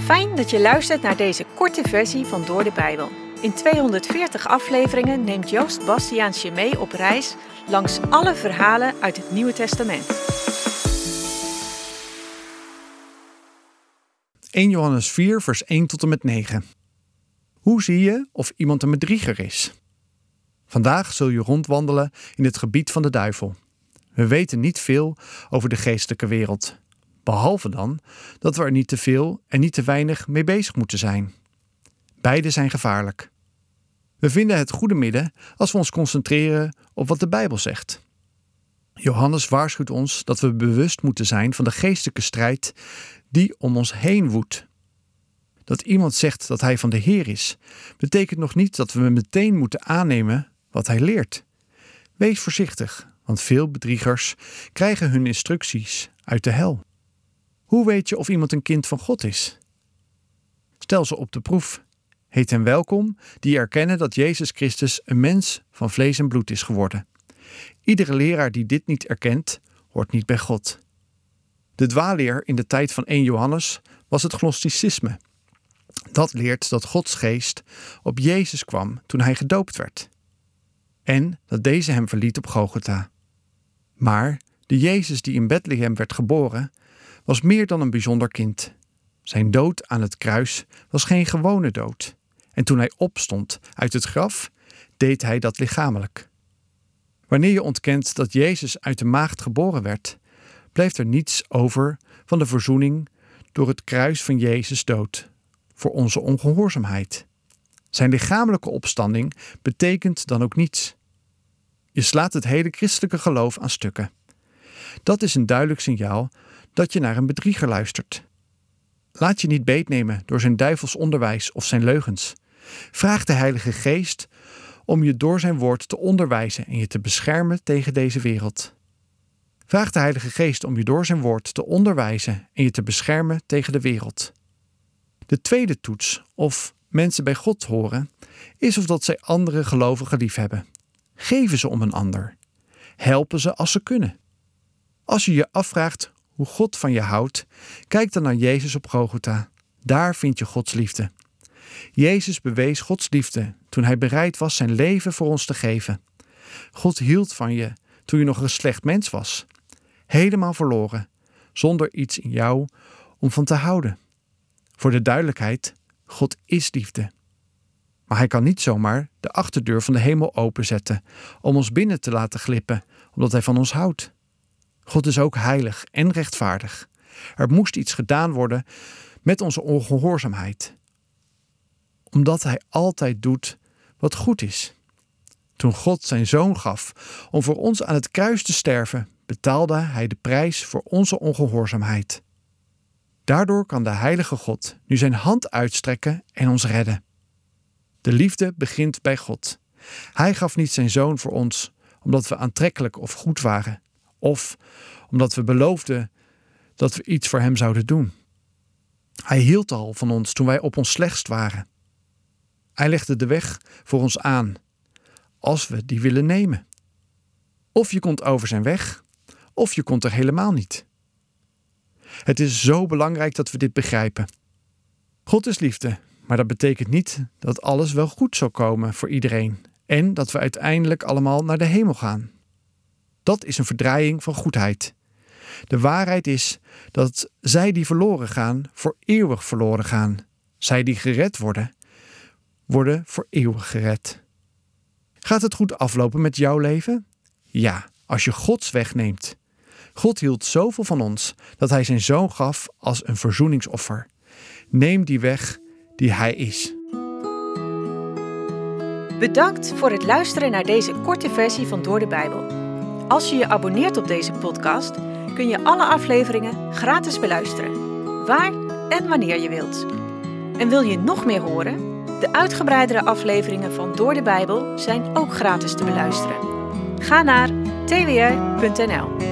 Fijn dat je luistert naar deze korte versie van Door de Bijbel. In 240 afleveringen neemt Joost Bastiaans je mee op reis langs alle verhalen uit het Nieuwe Testament. 1 Johannes 4 vers 1 tot en met 9. Hoe zie je of iemand een bedrieger is? Vandaag zul je rondwandelen in het gebied van de duivel. We weten niet veel over de geestelijke wereld. Behalve dan dat we er niet te veel en niet te weinig mee bezig moeten zijn. Beide zijn gevaarlijk. We vinden het goede midden als we ons concentreren op wat de Bijbel zegt. Johannes waarschuwt ons dat we bewust moeten zijn van de geestelijke strijd die om ons heen woedt. Dat iemand zegt dat hij van de Heer is, betekent nog niet dat we meteen moeten aannemen wat hij leert. Wees voorzichtig, want veel bedriegers krijgen hun instructies uit de hel. Hoe weet je of iemand een kind van God is? Stel ze op de proef. Heet hen welkom die erkennen dat Jezus Christus een mens van vlees en bloed is geworden. Iedere leraar die dit niet erkent, hoort niet bij God. De dwaalleer in de tijd van 1 Johannes was het gnosticisme. Dat leert dat Gods geest op Jezus kwam toen hij gedoopt werd. En dat deze hem verliet op Golgotha. Maar de Jezus die in Bethlehem werd geboren, was meer dan een bijzonder kind. Zijn dood aan het kruis was geen gewone dood. En toen hij opstond uit het graf, deed hij dat lichamelijk. Wanneer je ontkent dat Jezus uit de maagd geboren werd, blijft er niets over van de verzoening door het kruis van Jezus dood, voor onze ongehoorzaamheid. Zijn lichamelijke opstanding betekent dan ook niets. Je slaat het hele christelijke geloof aan stukken. Dat is een duidelijk signaal dat je naar een bedrieger luistert. Laat je niet beetnemen door zijn duivels onderwijs of zijn leugens. Vraag de Heilige Geest om je door zijn woord te onderwijzen en je te beschermen tegen deze wereld. Vraag de Heilige Geest om je door zijn woord te onderwijzen en je te beschermen tegen de wereld. De tweede toets, of mensen bij God horen, is of dat zij andere gelovigen liefhebben. Geven ze om een ander. Helpen ze als ze kunnen. Als je je afvraagt hoe God van je houdt, kijk dan naar Jezus op Golgotha. Daar vind je Gods liefde. Jezus bewees Gods liefde toen hij bereid was zijn leven voor ons te geven. God hield van je toen je nog een slecht mens was. Helemaal verloren, zonder iets in jou om van te houden. Voor de duidelijkheid, God is liefde. Maar hij kan niet zomaar de achterdeur van de hemel openzetten om ons binnen te laten glippen, omdat hij van ons houdt. God is ook heilig en rechtvaardig. Er moest iets gedaan worden met onze ongehoorzaamheid. Omdat hij altijd doet wat goed is. Toen God zijn zoon gaf om voor ons aan het kruis te sterven, betaalde hij de prijs voor onze ongehoorzaamheid. Daardoor kan de heilige God nu zijn hand uitstrekken en ons redden. De liefde begint bij God. Hij gaf niet zijn zoon voor ons omdat we aantrekkelijk of goed waren, of omdat we beloofden dat we iets voor hem zouden doen. Hij hield al van ons toen wij op ons slechtst waren. Hij legde de weg voor ons aan, als we die willen nemen. Of je komt over zijn weg, of je komt er helemaal niet. Het is zo belangrijk dat we dit begrijpen. God is liefde, maar dat betekent niet dat alles wel goed zal komen voor iedereen en dat we uiteindelijk allemaal naar de hemel gaan. Dat is een verdraaiing van goedheid. De waarheid is dat zij die verloren gaan, voor eeuwig verloren gaan. Zij die gered worden, worden voor eeuwig gered. Gaat het goed aflopen met jouw leven? Ja, als je Gods weg neemt. God hield zoveel van ons dat hij zijn zoon gaf als een verzoeningsoffer. Neem die weg die hij is. Bedankt voor het luisteren naar deze korte versie van Door de Bijbel. Als je je abonneert op deze podcast, kun je alle afleveringen gratis beluisteren. Waar en wanneer je wilt. En wil je nog meer horen? De uitgebreidere afleveringen van Door de Bijbel zijn ook gratis te beluisteren. Ga naar twr.nl.